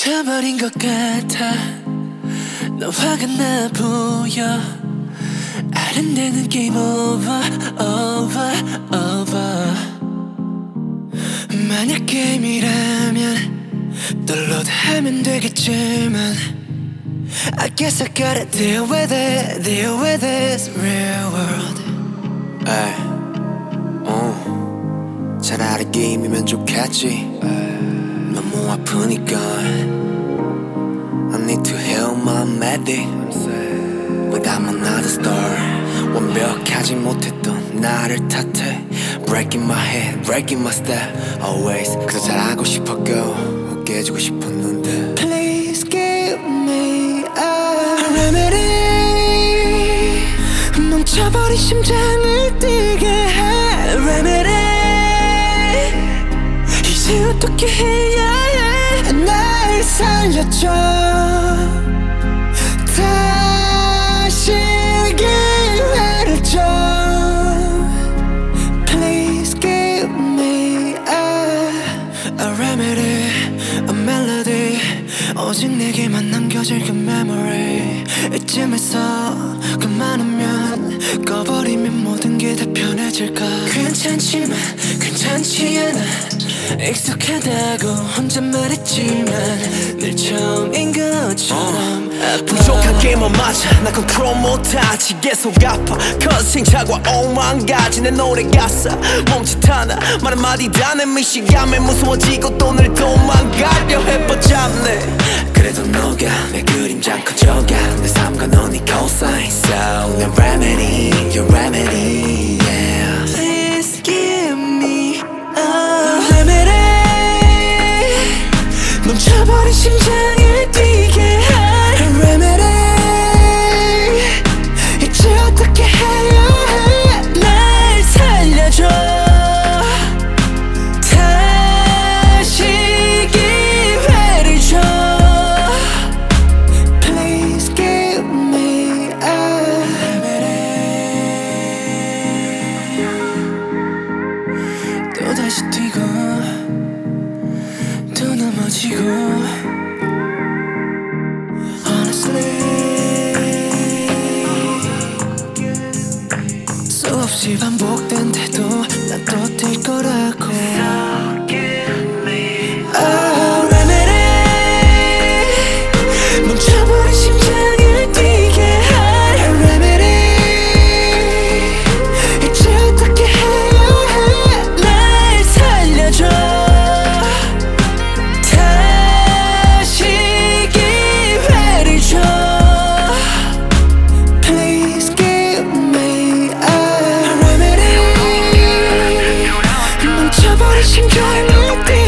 멈춰버린 것 같아. 너 화가 나 보여. 아른대는 게임 오버 오버 오버. 만약 게임이라면 다운로드하면 되겠지만 I guess I gotta deal with it, deal with this real world. 에이, 차라리 게임이면 좋겠지. 너무 아프니까 I need to heal my medic. But I'm another star. 완벽하지 못했던 나를 탓해. Breaking my head, breaking my step. Always 그저 잘하고 싶었고 깨지고 싶었는데 Please give me a remedy. 멈춰버린 심장을 뛰게 해 remedy. 이제 어떻게 해야 해. 날 살려줘. 다시 기회를 줘. Please give me a remedy, a melody. 오직 내게만 남겨질 그 memory. 이쯤에서 그만하면 꺼버리면 모든 게 다 편해질까. 괜찮지만 괜찮지 않아. 익숙하다고 혼자 말했지만 늘 처음인 것처럼 아파. 부족한 게임은 맞아. 나 컨트롤 못하지. 계속 아파. 커싱 차과 오만 가지 내 노래 가사 멈칫 하나 말 한마디 다 내 미시감에 무서워지고 또 늘 도망가려 해뻗잡네. 그래도 너가 내 그림자 커져가. 내 삶과 넌 이 cosign. So 내 remedy, your remedy, yeah. Please give me a remedy. 멈춰버린 심장을 뛰게 해 remedy. 이제 어떻게 해야 해. 날 살려줘. 다시 기회를 줘. Please give me a remedy. 또다시 뛰고 또 넘어지고 Honestly 수없이 반복된데도 난 또 뛸 거라고. Oh, remedy. 멈춰버린 심장을 뛰게 해 remedy. 이제 어떻게 해야 해. 날 살려줘. 다시 기회를 줘. Please give me a remedy. 멈춰버린 심장을 뛰게